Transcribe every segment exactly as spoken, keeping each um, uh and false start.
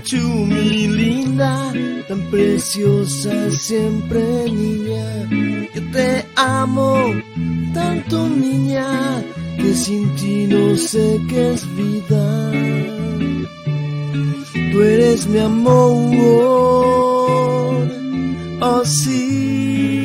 tú, mi linda, tan preciosa siempre, niña. Yo te amo tanto, niña, que sin ti no sé qué es vida. Tú eres mi amor, oh sí.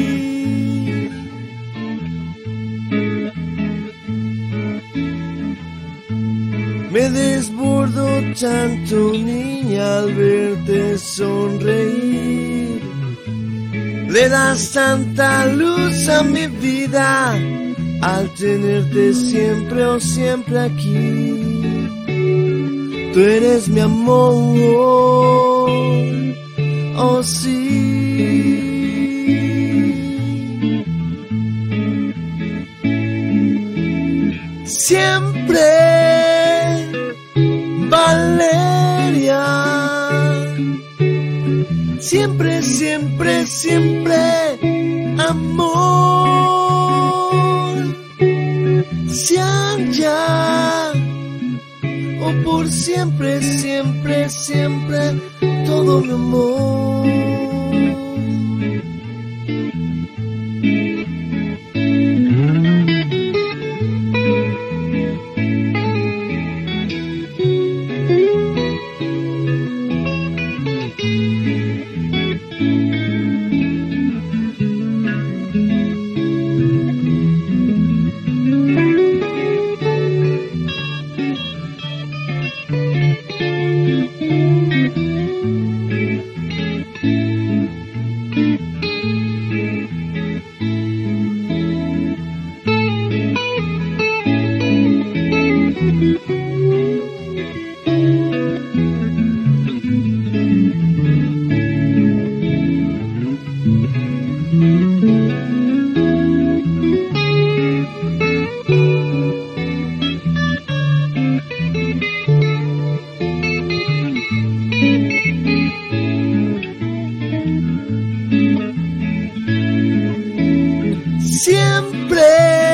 Me desbordo tanto, niña, al verte sonreír. Le das tanta luz a mi vida, al tenerte siempre, oh siempre aquí. Tú eres mi amor, oh sí. Siempre, Valeria, siempre, siempre, siempre, amor. Sean ya, o por siempre, siempre, siempre, todo mi amor. Siempre,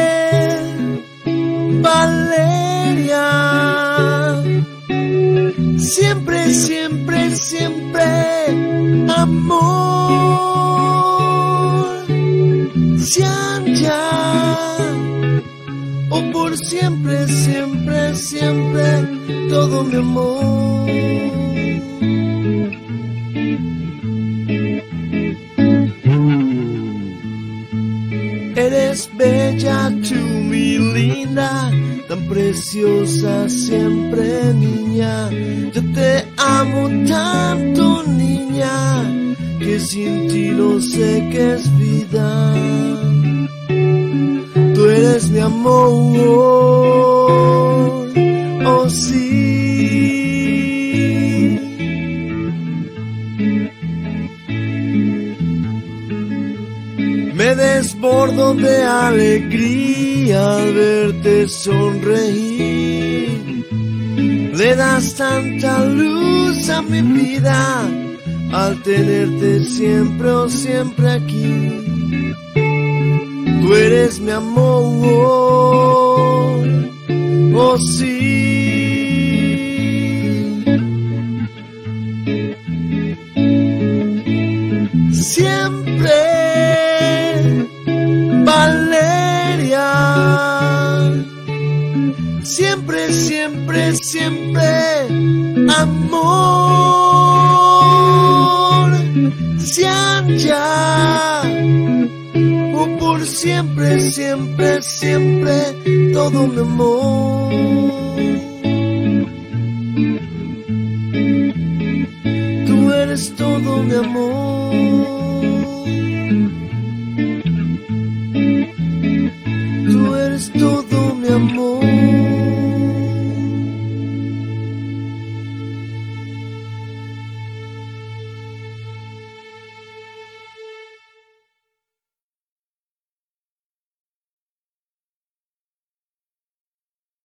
Valeria, siempre, siempre, siempre, amor. Sean ya, o por siempre, siempre, siempre, todo mi amor. Eres bella tú, mi linda, tan preciosa siempre, niña. Yo te amo tanto, niña, que sin ti no sé qué es vida. Tú eres mi amor, oh sí. Me desbordo de alegría al verte sonreír. Le das tanta luz a mi vida, al tenerte siempre, oh siempre aquí. Tú eres mi amor, oh sí. Siempre, Valeria, siempre, siempre, siempre, amor. Sean ya, o por siempre, siempre, siempre, todo mi amor. Tú eres todo mi amor.